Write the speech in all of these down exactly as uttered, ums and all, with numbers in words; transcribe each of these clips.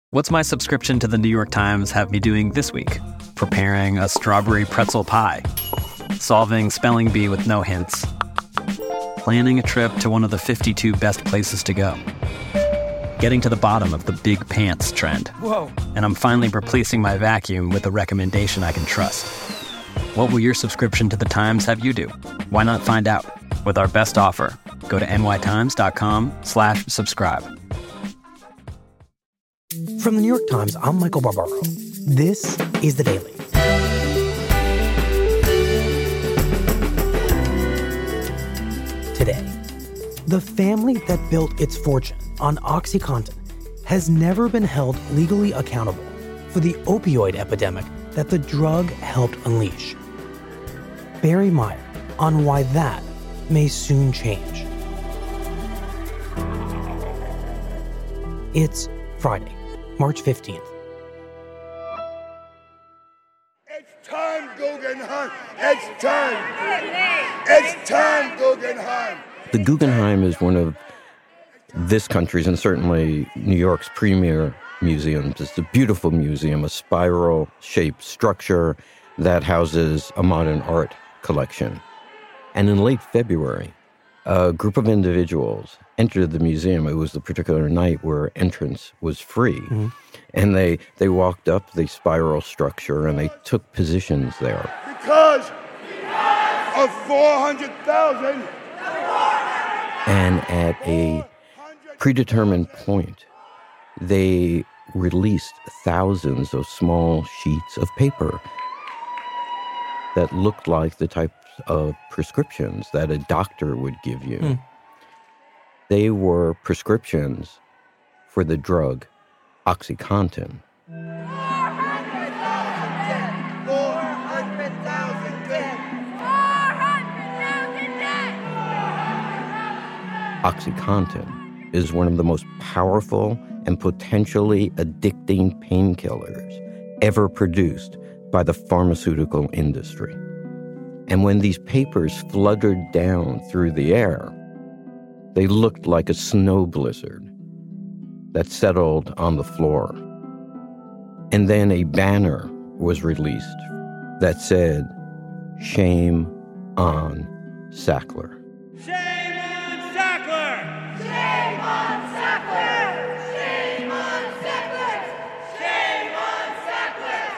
What's my subscription to the New York Times have me doing this week? Preparing a strawberry pretzel pie, solving spelling bee with no hints, planning a trip to one of the fifty-two best places to go, getting to the bottom of the big pants trend. Whoa. And I'm finally replacing my vacuum with a recommendation I can trust. What will your subscription to the Times have you do? Why not find out? With our best offer, go to nytimes.com slash subscribe. From the New York Times, I'm Michael Barbaro. This is The Daily. Today, the family that built its fortune on OxyContin has never been held legally accountable for the opioid epidemic that the drug helped unleash. Barry Meyer on why that may soon change. It's Friday, March fifteenth. It's time, Guggenheim! It's time! It's time, Guggenheim! The Guggenheim is one of this country's and certainly New York's premier museums. It's a beautiful museum, a spiral-shaped structure that houses a modern art collection. And in late February, a group of individuals entered the museum. It was the particular night where entrance was free. Mm-hmm. And they, they walked up the spiral structure and they took positions there. Because of four hundred thousand. And at a predetermined point, they released thousands of small sheets of paper that looked like the types of prescriptions that a doctor would give you. Mm. They were prescriptions for the drug OxyContin. OxyContin is one of the most powerful and potentially addicting painkillers ever produced by the pharmaceutical industry. And when these papers fluttered down through the air, they looked like a snow blizzard that settled on the floor. And then a banner was released that said, "Shame on Sackler." Shame on Sackler! Shame on Sackler! Shame on Sackler! Shame on Sackler!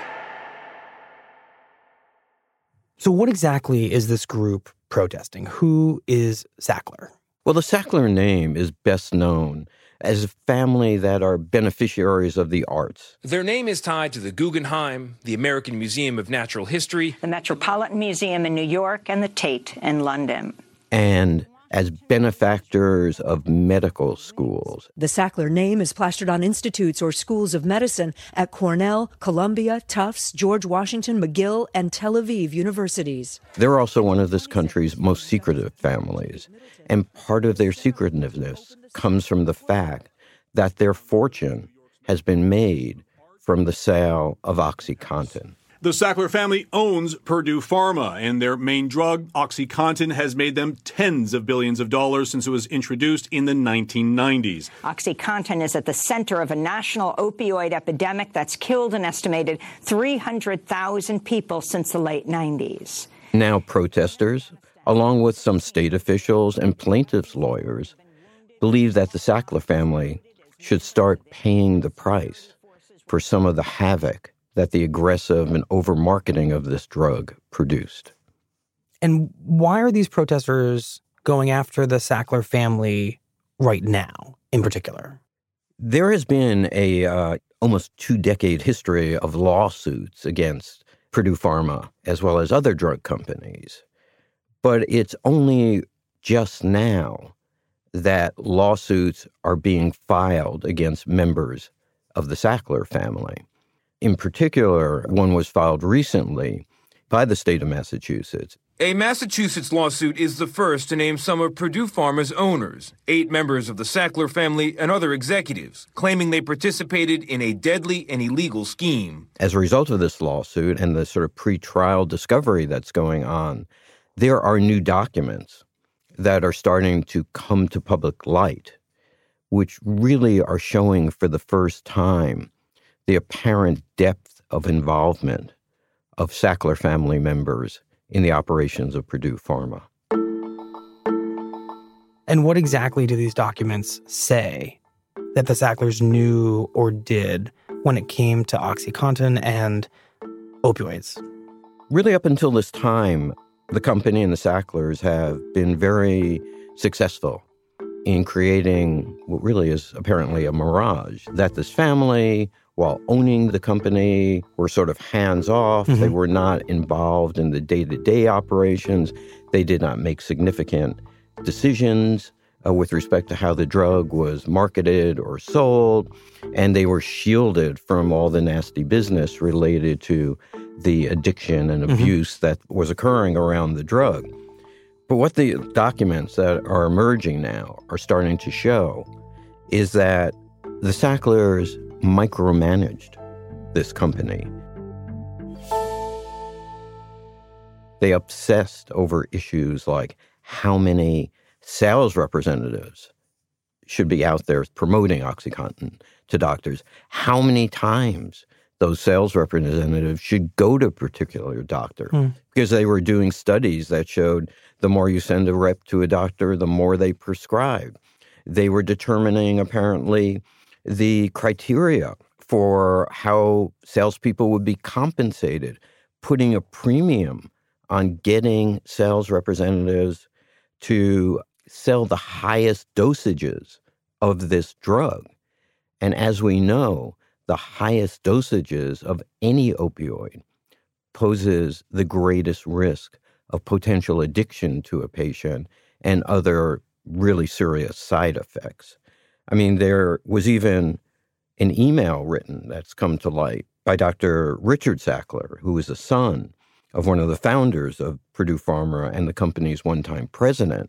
So what exactly is this group protesting? Who is Sackler? Well, the Sackler name is best known as a family that are beneficiaries of the arts. Their name is tied to the Guggenheim, the American Museum of Natural History, the Metropolitan Museum in New York, and the Tate in London. And as benefactors of medical schools. The Sackler name is plastered on institutes or schools of medicine at Cornell, Columbia, Tufts, George Washington, McGill, and Tel Aviv universities. They're also one of this country's most secretive families. And part of their secretiveness comes from the fact that their fortune has been made from the sale of OxyContin. The Sackler family owns Purdue Pharma, and their main drug, OxyContin, has made them tens of billions of dollars since it was introduced in the nineteen nineties. OxyContin is at the center of a national opioid epidemic that's killed an estimated three hundred thousand people since the late nineties. Now protesters, along with some state officials and plaintiffs' lawyers, believe that the Sackler family should start paying the price for some of the havoc that the aggressive and over-marketing of this drug produced. And why are these protesters going after the Sackler family right now, in particular? There has been a uh, almost two-decade history of lawsuits against Purdue Pharma, as well as other drug companies. But it's only just now that lawsuits are being filed against members of the Sackler family. In particular, one was filed recently by the state of Massachusetts. A Massachusetts lawsuit is the first to name some of Purdue Pharma's owners, eight members of the Sackler family and other executives, claiming they participated in a deadly and illegal scheme. As a result of this lawsuit and the sort of pre-trial discovery that's going on, there are new documents that are starting to come to public light, which really are showing for the first time the apparent depth of involvement of Sackler family members in the operations of Purdue Pharma. And what exactly do these documents say that the Sacklers knew or did when it came to OxyContin and opioids? Really, up until this time, the company and the Sacklers have been very successful in creating what really is apparently a mirage, that this family, while owning the company, were sort of hands-off. Mm-hmm. They were not involved in the day-to-day operations. They did not make significant decisions uh, with respect to how the drug was marketed or sold, and they were shielded from all the nasty business related to the addiction and abuse mm-hmm. that was occurring around the drug. But what the documents that are emerging now are starting to show is that the Sacklers micromanaged this company. They obsessed over issues like how many sales representatives should be out there promoting OxyContin to doctors, how many times those sales representatives should go to a particular doctor, mm. because they were doing studies that showed the more you send a rep to a doctor, the more they prescribe. They were determining, apparently, the criteria for how salespeople would be compensated, putting a premium on getting sales representatives to sell the highest dosages of this drug. And as we know, the highest dosages of any opioid poses the greatest risk of potential addiction to a patient and other really serious side effects. I mean, there was even an email written that's come to light by Doctor Richard Sackler, who was the son of one of the founders of Purdue Pharma and the company's one-time president,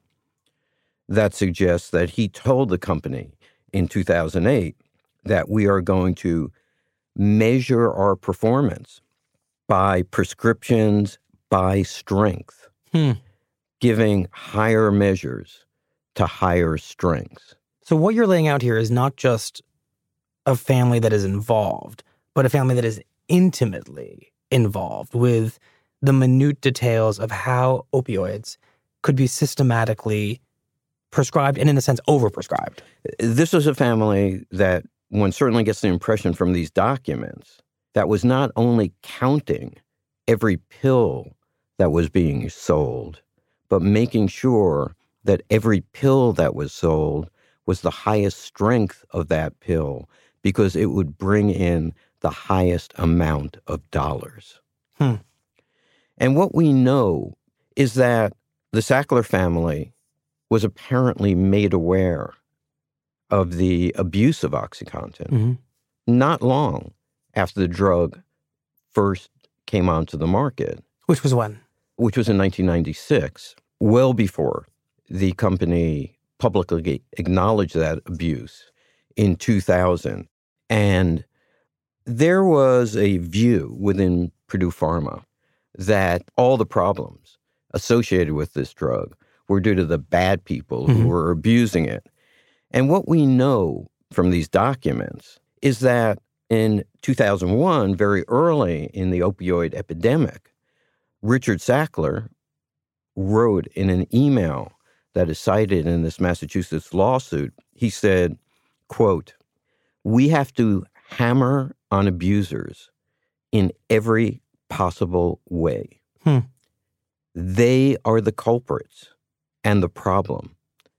that suggests that he told the company in two thousand eight that we are going to measure our performance by prescriptions by strength, hmm. giving higher measures to higher strengths. So what you're laying out here is not just a family that is involved, but a family that is intimately involved with the minute details of how opioids could be systematically prescribed and, in a sense, overprescribed. This was a family that one certainly gets the impression from these documents that was not only counting every pill that was being sold, but making sure that every pill that was sold was the highest strength of that pill because it would bring in the highest amount of dollars. Hmm. And what we know is that the Sackler family was apparently made aware of the abuse of OxyContin mm-hmm. not long after the drug first came onto the market. Which was when? Which was in nineteen ninety-six, well before the company publicly acknowledged that abuse in two thousand. And there was a view within Purdue Pharma that all the problems associated with this drug were due to the bad people mm-hmm. who were abusing it. And what we know from these documents is that in two thousand one, very early in the opioid epidemic, Richard Sackler wrote in an email that is cited in this Massachusetts lawsuit, he said, quote, "We have to hammer on abusers in every possible way. Hmm. They are the culprits and the problem.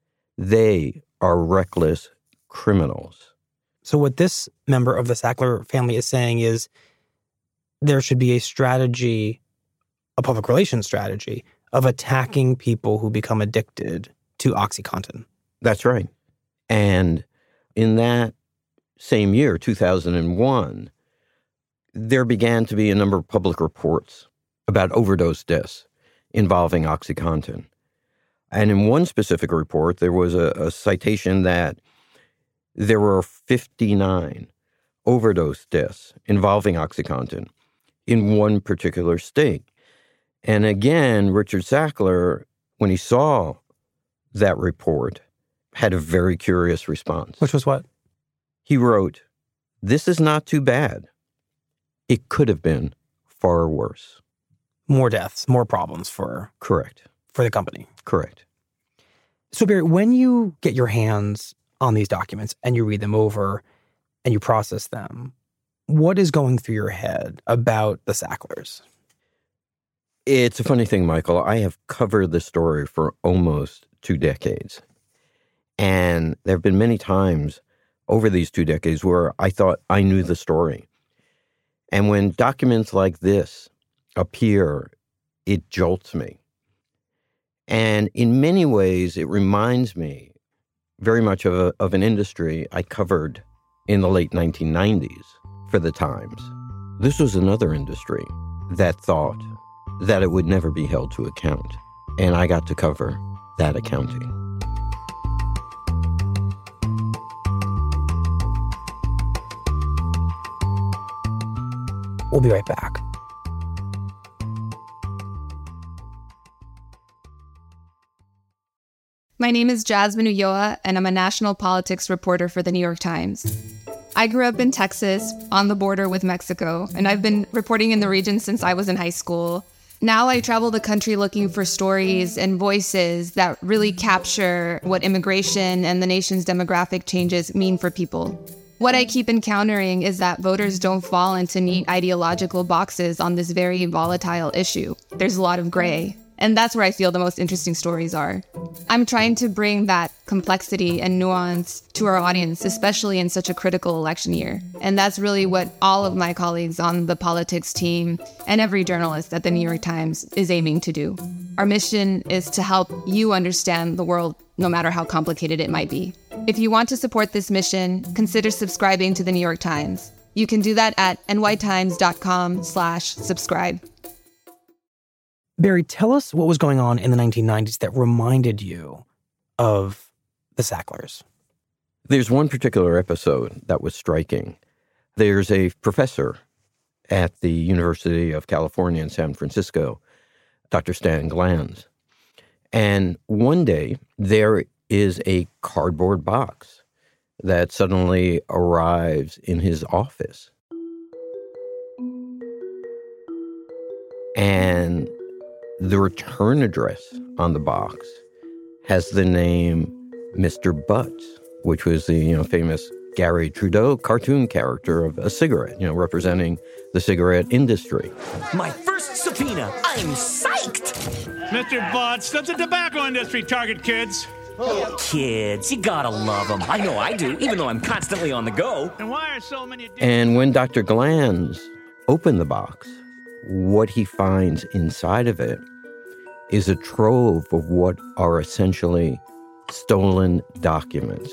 They are reckless criminals." So what this member of the Sackler family is saying is there should be a strategy, a public relations strategy, of attacking people who become addicted to OxyContin. That's right. And in that same year, two thousand one, there began to be a number of public reports about overdose deaths involving OxyContin. And in one specific report, there was a, a citation that there were fifty-nine overdose deaths involving OxyContin in one particular state. And again, Richard Sackler, when he saw that report, had a very curious response. Which was what? He wrote, "This is not too bad. It could have been far worse. More deaths, more problems for Correct. for the company. Correct. So, Barry, when you get your hands on these documents and you read them over and you process them, what is going through your head about the Sacklers? It's a funny thing, Michael. I have covered this story for almost two decades. And there have been many times over these two decades where I thought I knew the story. And when documents like this appear, it jolts me. And in many ways, it reminds me very much of, a, of an industry I covered in the late nineteen nineties for the Times. This was another industry that thought that it would never be held to account. And I got to cover that accounting. We'll be right back. My name is Jasmine Ulloa, and I'm a national politics reporter for the New York Times. I grew up in Texas, on the border with Mexico, and I've been reporting in the region since I was in high school. Now I travel the country looking for stories and voices that really capture what immigration and the nation's demographic changes mean for people. What I keep encountering is that voters don't fall into neat ideological boxes on this very volatile issue. There's a lot of gray. And that's where I feel the most interesting stories are. I'm trying to bring that complexity and nuance to our audience, especially in such a critical election year. And that's really what all of my colleagues on the politics team and every journalist at the New York Times is aiming to do. Our mission is to help you understand the world, no matter how complicated it might be. If you want to support this mission, consider subscribing to the New York Times. You can do that at nytimes.com slash subscribe. Barry, tell us what was going on in the nineteen nineties that reminded you of the Sacklers. There's one particular episode that was striking. There's a professor at the University of California in San Francisco, Doctor Stan Glanz. And one day there is a cardboard box that suddenly arrives in his office. And the return address on the box has the name Mister Butts, which was the, you know, famous Gary Trudeau cartoon character of a cigarette, you know, representing the cigarette industry. My first subpoena. I'm psyched. Mister Butts, does the tobacco industry target kids? Kids, you gotta love them. I know I do, even though I'm constantly on the go. And why are so many... And when Doctor Glanz opened the box, what he finds inside of it is a trove of what are essentially stolen documents.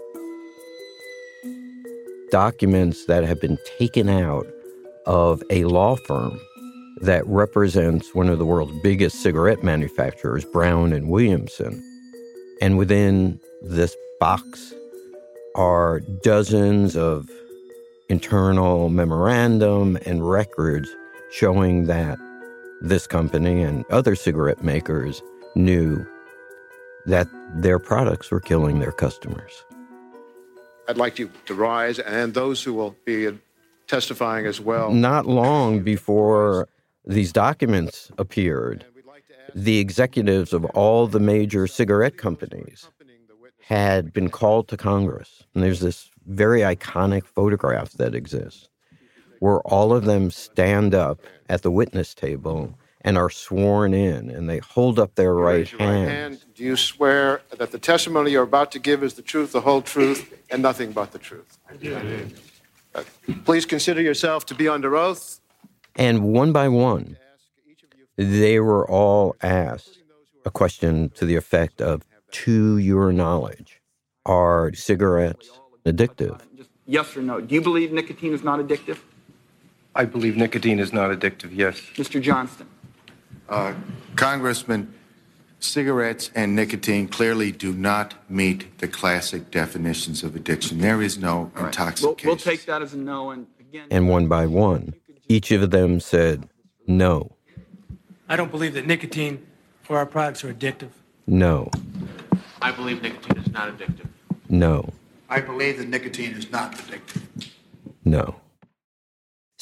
Documents that have been taken out of a law firm that represents one of the world's biggest cigarette manufacturers, Brown and Williamson. And within this box are dozens of internal memorandum and records showing that this company and other cigarette makers knew that their products were killing their customers. I'd like you to rise, and those who will be testifying as well. Not long before these documents appeared, the executives of all the major cigarette companies had been called to Congress. And there's this very iconic photograph that exists, where all of them stand up at the witness table and are sworn in, and they hold up their right hand. hand. Do you swear that the testimony you're about to give is the truth, the whole truth, and nothing but the truth? I do. Uh, please consider yourself to be under oath. And one by one, they were all asked a question to the effect of, to your knowledge, are cigarettes addictive? Just yes or no. Do you believe nicotine is not addictive? I believe nicotine is not addictive, yes. Mister Johnston. Uh, Congressman, cigarettes and nicotine clearly do not meet the classic definitions of addiction. There is no right. intoxication. We'll, we'll take that as a no. And again, and one by one, each of them said no. I don't believe that nicotine or our products are addictive. No. I believe nicotine is not addictive. No. I believe that nicotine is not addictive. No.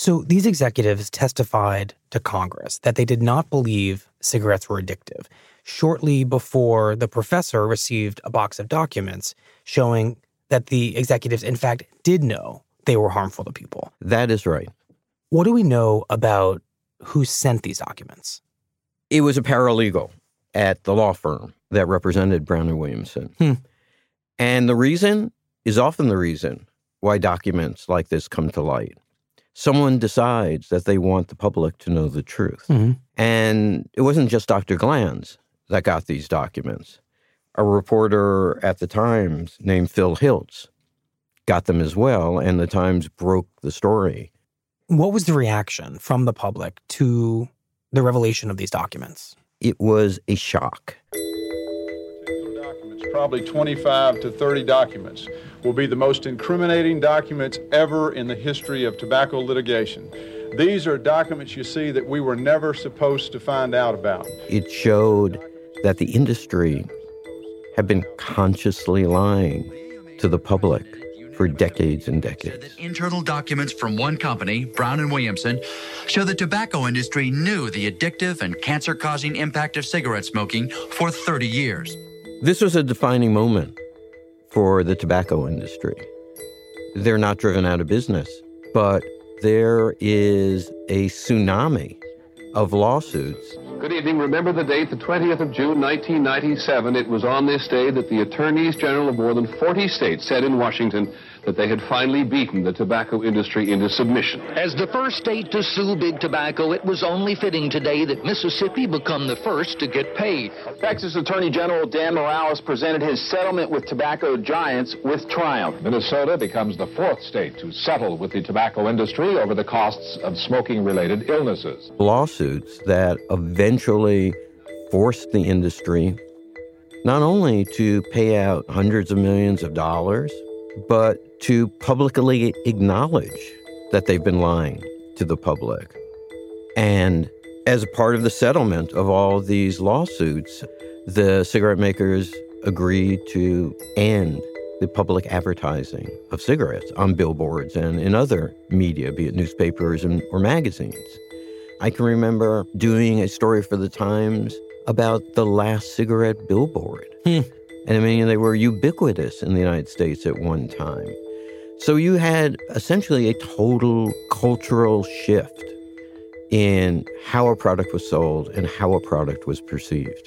So these executives testified to Congress that they did not believe cigarettes were addictive shortly before the professor received a box of documents showing that the executives, in fact, did know they were harmful to people. That is right. What do we know about who sent these documents? It was a paralegal at the law firm that represented Brown and Williamson. Hmm. And the reason is often the reason why documents like this come to light. Someone decides that they want the public to know the truth. Mm-hmm. And it wasn't just Doctor Glanz that got these documents. A reporter at the Times named Phil Hiltz got them as well, and the Times broke the story. What was the reaction from the public to the revelation of these documents? It was a shock. Probably twenty-five to thirty documents will be the most incriminating documents ever in the history of tobacco litigation. These are documents, you see, that we were never supposed to find out about. It showed that the industry had been consciously lying to the public for decades and decades. Internal documents from one company, Brown and Williamson, show the tobacco industry knew the addictive and cancer-causing impact of cigarette smoking for thirty years. This was a defining moment for the tobacco industry. They're not driven out of business, but there is a tsunami of lawsuits. Good evening. Remember the date, the twentieth of June, nineteen ninety-seven. It was on this day that the attorneys general of more than forty states said in Washington that they had finally beaten the tobacco industry into submission. As the first state to sue big tobacco, it was only fitting today that Mississippi become the first to get paid. Texas Attorney General Dan Morales presented his settlement with tobacco giants with triumph. Minnesota becomes the fourth state to settle with the tobacco industry over the costs of smoking-related illnesses. Lawsuits that eventually forced the industry not only to pay out hundreds of millions of dollars, but to publicly acknowledge that they've been lying to the public. And as a part of the settlement of all of these lawsuits, the cigarette makers agreed to end the public advertising of cigarettes on billboards and in other media, be it newspapers and, or magazines. I can remember doing a story for the Times about the last cigarette billboard. Hmm. And I mean, they were ubiquitous in the United States at one time. So you had essentially a total cultural shift in how a product was sold and how a product was perceived.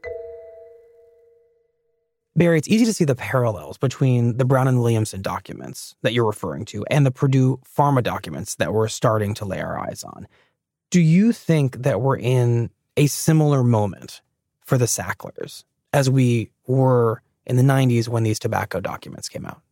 Barry, it's easy to see the parallels between the Brown and Williamson documents that you're referring to and the Purdue Pharma documents that we're starting to lay our eyes on. Do you think that we're in a similar moment for the Sacklers as we were in the nineties when these tobacco documents came out?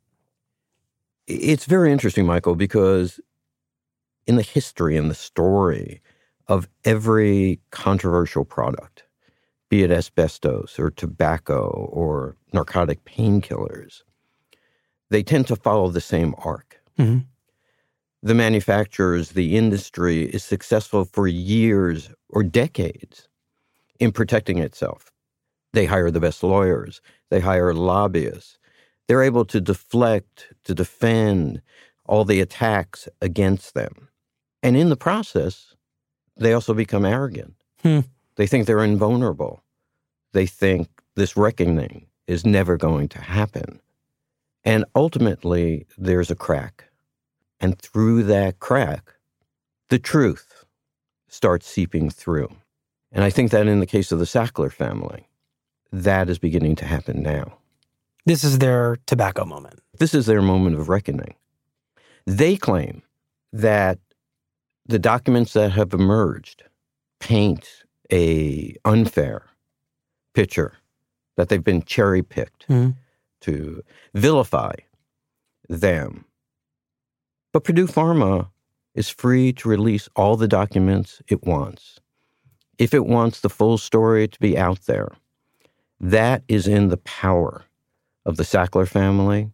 It's very interesting, Michael, because in the history and the story of every controversial product, be it asbestos or tobacco or narcotic painkillers, they tend to follow the same arc. Mm-hmm. The manufacturers, the industry is successful for years or decades in protecting itself. They hire the best lawyers. They hire lobbyists. They're able to deflect, to defend all the attacks against them. And in the process, they also become arrogant. Hmm. They think they're invulnerable. They think this reckoning is never going to happen. And ultimately, there's a crack. And through that crack, the truth starts seeping through. And I think that in the case of the Sackler family, that is beginning to happen now. This is their tobacco moment. This is their moment of reckoning. They claim that the documents that have emerged paint a unfair picture, that they've been cherry-picked mm-hmm. to vilify them. But Purdue Pharma is free to release all the documents it wants. If it wants the full story to be out there, that is in the power of the Sackler family.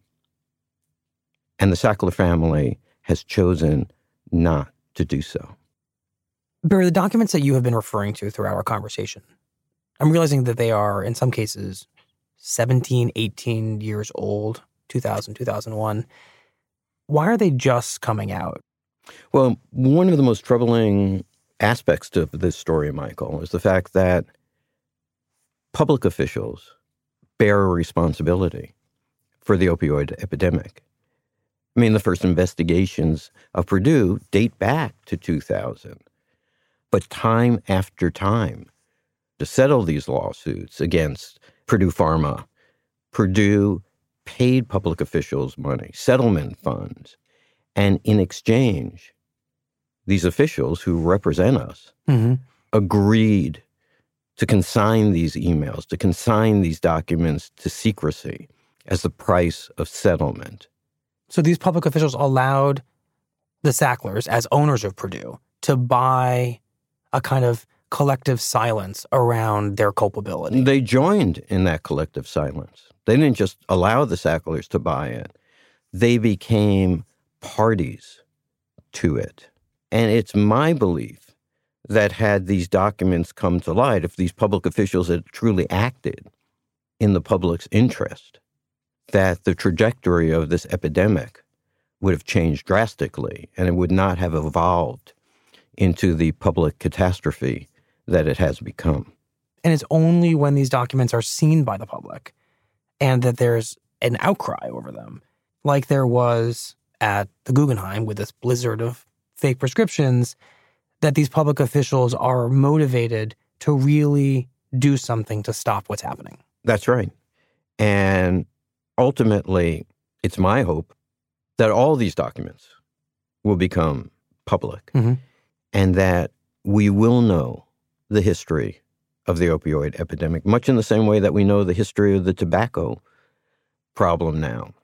And the Sackler family has chosen not to do so. Barry, the documents that you have been referring to throughout our conversation, I'm realizing that they are, in some cases, seventeen, eighteen years old, two thousand, two thousand one. Why are they just coming out? Well, one of the most troubling aspects to this story, Michael, is the fact that public officials bear a responsibility for the opioid epidemic. I mean, the first investigations of Purdue date back to two thousand. But time after time, to settle these lawsuits against Purdue Pharma, Purdue paid public officials money, settlement funds, and in exchange, these officials who represent us Mm-hmm. agreed to consign these emails, to consign these documents to secrecy as the price of settlement. So these public officials allowed the Sacklers, as owners of Purdue, to buy a kind of collective silence around their culpability. They joined in that collective silence. They didn't just allow the Sacklers to buy it. They became parties to it. And it's my belief that had these documents come to light, if these public officials had truly acted in the public's interest, that the trajectory of this epidemic would have changed drastically, and it would not have evolved into the public catastrophe that it has become. And it's only when these documents are seen by the public and that there's an outcry over them, like there was at the Guggenheim with this blizzard of fake prescriptions, that these public officials are motivated to really do something to stop what's happening. That's right. And ultimately, it's my hope that all these documents will become public, Mm-hmm. and that we will know the history of the opioid epidemic, much in the same way that we know the history of the tobacco problem now.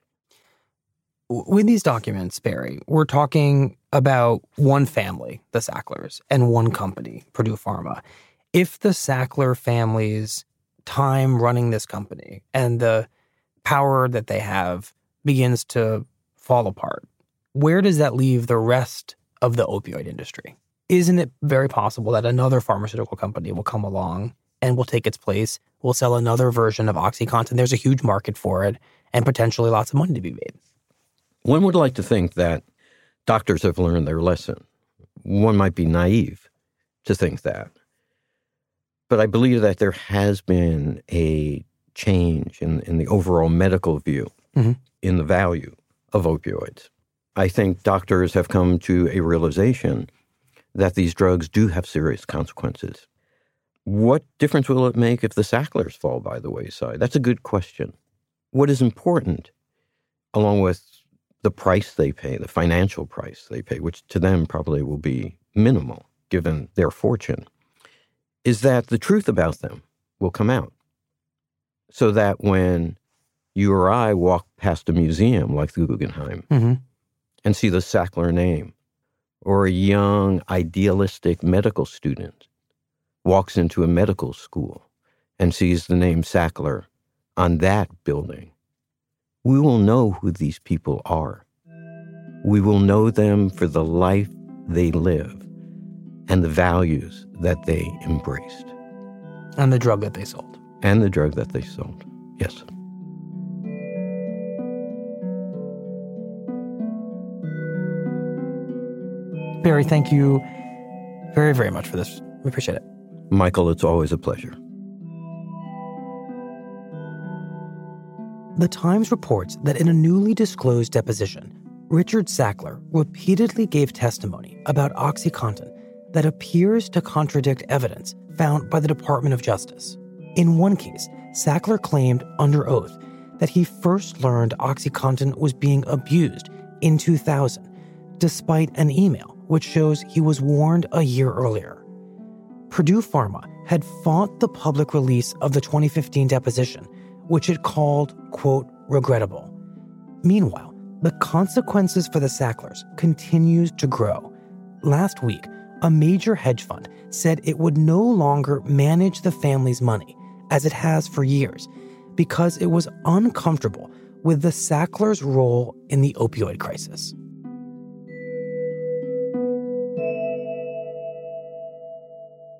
With these documents, Barry, we're talking about one family, the Sacklers, and one company, Purdue Pharma. If the Sackler family's time running this company and the power that they have begins to fall apart, where does that leave the rest of the opioid industry? Isn't it very possible that another pharmaceutical company will come along and will take its place, will sell another version of OxyContin? There's a huge market for it and potentially lots of money to be made. One would like to think that doctors have learned their lesson. One might be naive to think that. But I believe that there has been a change in, in the overall medical view, mm-hmm. in the value of opioids. I think doctors have come to a realization that these drugs do have serious consequences. What difference will it make if the Sacklers fall by the wayside? That's a good question. What is important, along with the price they pay, the financial price they pay, which to them probably will be minimal given their fortune, is that the truth about them will come out. So that when you or I walk past a museum like the Guggenheim mm-hmm. and see the Sackler name, or a young idealistic medical student walks into a medical school and sees the name Sackler on that building, we will know who these people are. We will know them for the life they live and the values that they embraced. And the drug that they sold. And the drug that they sold, yes. Barry, thank you very, very much for this. We appreciate it. Michael, it's always a pleasure. The Times reports that in a newly disclosed deposition, Richard Sackler repeatedly gave testimony about OxyContin that appears to contradict evidence found by the Department of Justice. In one case, Sackler claimed under oath that he first learned OxyContin was being abused in two thousand, despite an email which shows he was warned a year earlier. Purdue Pharma had fought the public release of the twenty fifteen deposition, which it called, quote, regrettable. Meanwhile, the consequences for the Sacklers continues to grow. Last week, a major hedge fund said it would no longer manage the family's money, as it has for years, because it was uncomfortable with the Sacklers' role in the opioid crisis.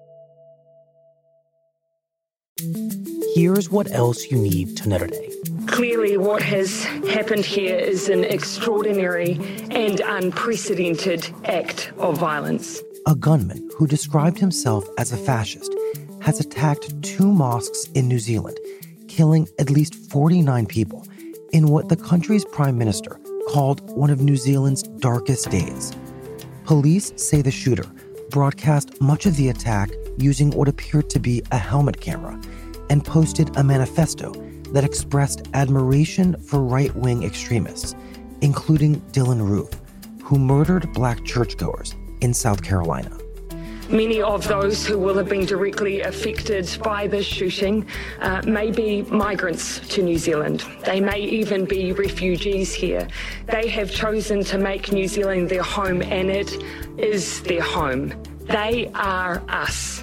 Here's what else you need to know today. Clearly, what has happened here is an extraordinary and unprecedented act of violence. A gunman who described himself as a fascist has attacked two mosques in New Zealand, killing at least forty-nine people in what the country's prime minister called one of New Zealand's darkest days. Police say the shooter broadcast much of the attack using what appeared to be a helmet camera and posted a manifesto that expressed admiration for right-wing extremists, including Dylan Roof, who murdered black churchgoers in South Carolina. Many of those who will have been directly affected by this shooting uh, may be migrants to New Zealand. They may even be refugees here. They have chosen to make New Zealand their home, and it is their home. They are us.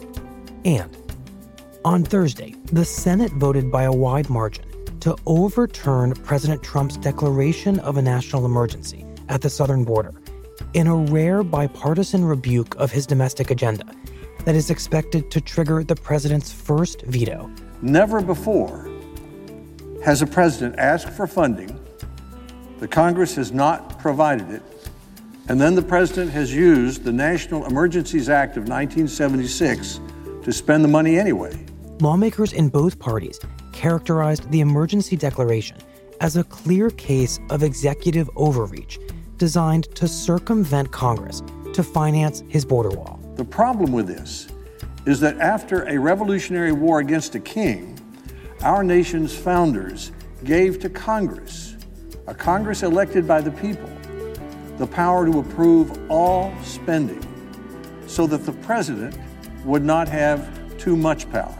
And on Thursday, the Senate voted by a wide margin to overturn President Trump's declaration of a national emergency at the southern border, in a rare bipartisan rebuke of his domestic agenda that is expected to trigger the president's first veto. Never before has a president asked for funding, the Congress has not provided it, and then the president has used the National Emergencies Act of nineteen seventy-six to spend the money anyway. Lawmakers in both parties characterized the emergency declaration as a clear case of executive overreach designed to circumvent Congress to finance his border wall. The problem with this is that after a revolutionary war against a king, our nation's founders gave to Congress, a Congress elected by the people, the power to approve all spending so that the president would not have too much power.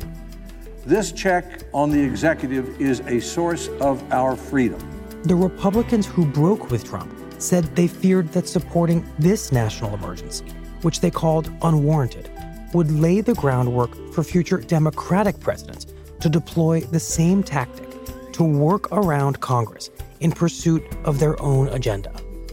This check on the executive is a source of our freedom. The Republicans who broke with Trump said they feared that supporting this national emergency, which they called unwarranted, would lay the groundwork for future Democratic presidents to deploy the same tactic to work around Congress in pursuit of their own agenda.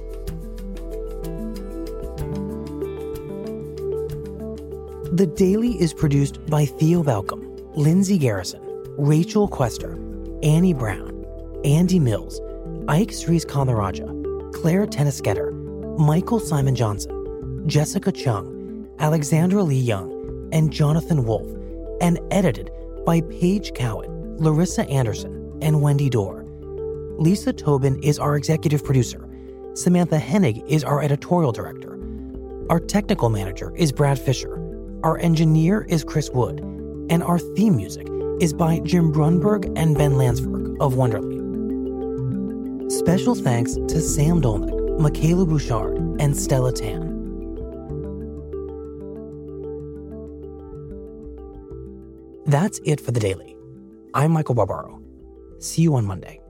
The Daily is produced by Theo Balcom, Lindsay Garrison, Rachel Quester, Annie Brown, Andy Mills, Ike Sries-Kanlaraja, Claire Tennisgetter, Michael Simon Johnson, Jessica Chung, Alexandra Lee Young, and Jonathan Wolfe, and edited by Paige Cowan, Larissa Anderson, and Wendy Dorr. Lisa Tobin is our executive producer. Samantha Hennig is our editorial director. Our technical manager is Brad Fisher. Our engineer is Chris Wood. And our theme music is by Jim Brunberg and Ben Landsberg of Wonderly. Special thanks to Sam Dolnick, Michaela Bouchard, and Stella Tan. That's it for The Daily. I'm Michael Barbaro. See you on Monday.